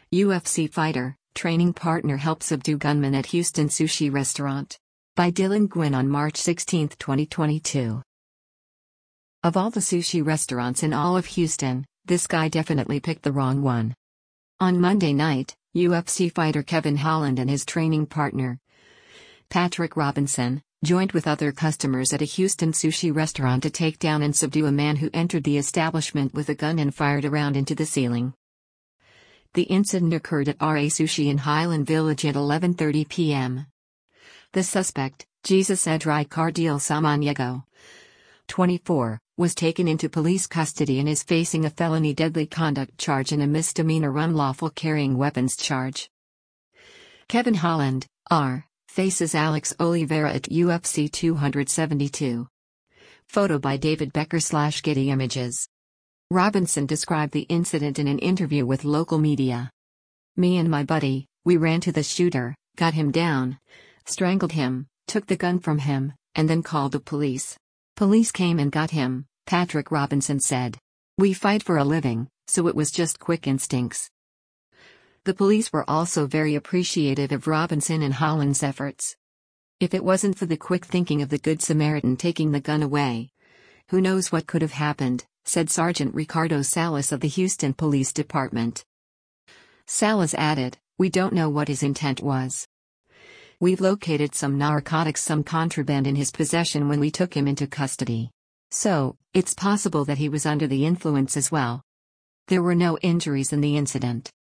UFC fighter, training partner helps subdue gunman at Houston sushi restaurant. By Dylan Gwynn on March 16, 2022. Of all the sushi restaurants in all of Houston, this guy definitely picked the wrong one. On Monday night, UFC fighter Kevin Holland and his training partner, Patrick Robinson, joined with other customers at a Houston sushi restaurant to take down and subdue a man who entered the establishment with a gun and fired a round into the ceiling. The incident occurred at RA Sushi in Highland Village at 11:30 p.m. The suspect, Jesus Edrai Cardiel Samaniego, 24, was taken into police custody and is facing a felony deadly conduct charge and a misdemeanor unlawful carrying weapons charge. Kevin Holland, R., faces Alex Oliveira at UFC 272. Photo by David Becker/Getty Images. Robinson described the incident in an interview with local media. "Me and my buddy, we ran to the shooter, got him down, strangled him, took the gun from him, and then called the police. Police came and got him," Patrick Robinson said. "We fight for a living, so it was just quick instincts." The police were also very appreciative of Robinson and Holland's efforts. "If it wasn't for the quick thinking of the Good Samaritan taking the gun away, who knows what could have happened," said Sergeant Ricardo Salas of the Houston Police Department. Salas added, "We don't know what his intent was. We've located some narcotics, some contraband in his possession when we took him into custody. So, it's possible that he was under the influence as well." There were no injuries in the incident.